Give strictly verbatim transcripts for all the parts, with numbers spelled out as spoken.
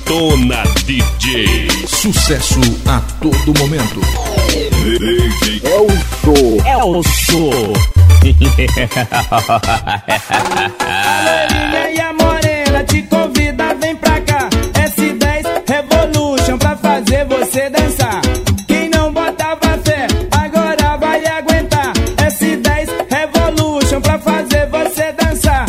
Detona D J. Sucesso a todo momento. É o show. É o show. A loirinha e a morena te convida, vem pra cá. S dez Revolution pra fazer você dançar. Quem não botava fé, agora vai aguentar. S dez Revolution pra fazer você dançar.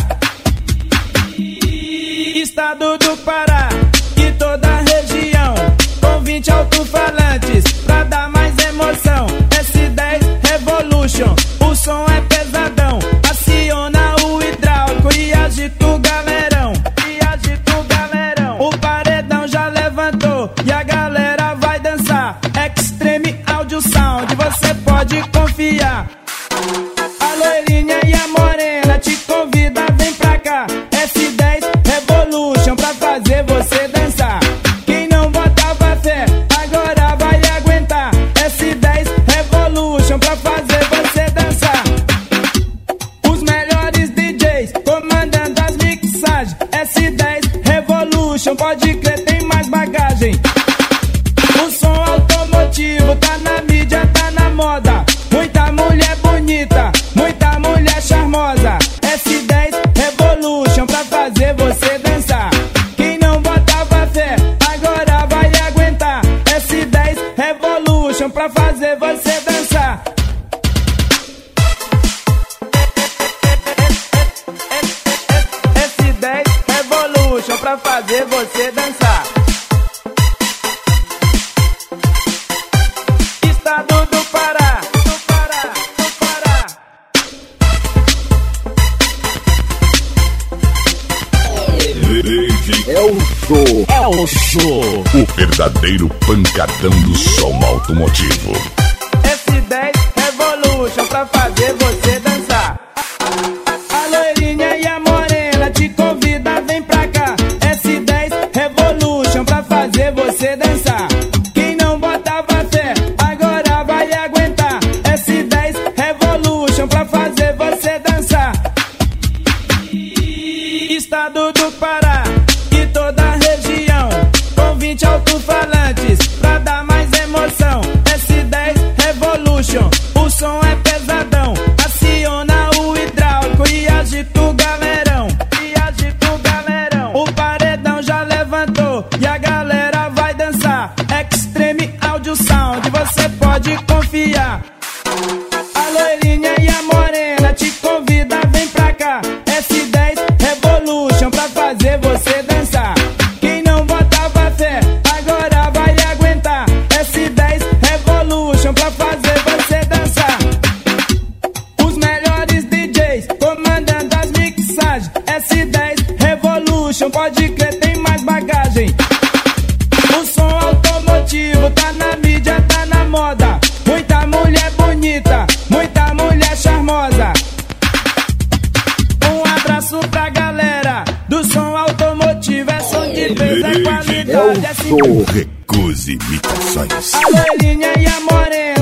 Estado do Pará e toda a região, com vinte alto-falantes pra dar mais emoção. S dez Revolution, o som é pesadão. Aciona o hidráulico e agita o galerão. E agita o galerão. O paredão já levantou e a galera vai dançar. Extreme Audio Sound, você pode confiar. A loirinha e a morena te convida, vem pra cá. S dez Revolution pra fazer você dançar. Quem não botava fé, agora vai aguentar. S dez Revolution pra fazer você dançar. Os melhores D Js comandando as mixagens. S dez Revolution, pode crer, tem mais bagagem. O som automotivo tá na mídia, tá na moda. Muita mulher bonita, muita mulher charmosa. S dez Revolution pra fazer você dançar. Quem não botava fé, agora vai aguentar. S dez Revolution pra fazer você dançar. S dez Revolution pra fazer você dançar. Estado do Pará, do Pará, do Pará. É o show. É o show. O verdadeiro pancadão do som automotivo. S dez Revolution pra fazer você dançar. A loirinha e a morena te convida, vem pra cá. S dez Revolution pra fazer você dançar. Quem não botava fé, agora vai aguentar. S dez Revolution pra fazer você dançar. Estado do Pará e toda a região, com vinte alto-falantes pra dar mais emoção. S dez Revolution, o som é pesadão. Aciona o hidráulico e agita o galerão. E agita o galerão. O paredão já levantou e a galera vai dançar. Extreme Audio Sound, você pode confiar. A loirinha e a morena te convida, vem pra cá. S dez Revolution pra fazer você dançar. Quem não botava fé, agora vai aguentar. S dez Revolution pra fazer você dançar. Os melhores D Js comandando as mixagens. S dez Revolution, pode crer, tem mais bagagem. O som automotivo tá na mídia, tá na moda. Muita mulher bonita, muita mulher charmosa. Um abraço pra galera do som automotivo. É som de vez, é qualidade, é sim. Recuse imitações. A loirinha e a morena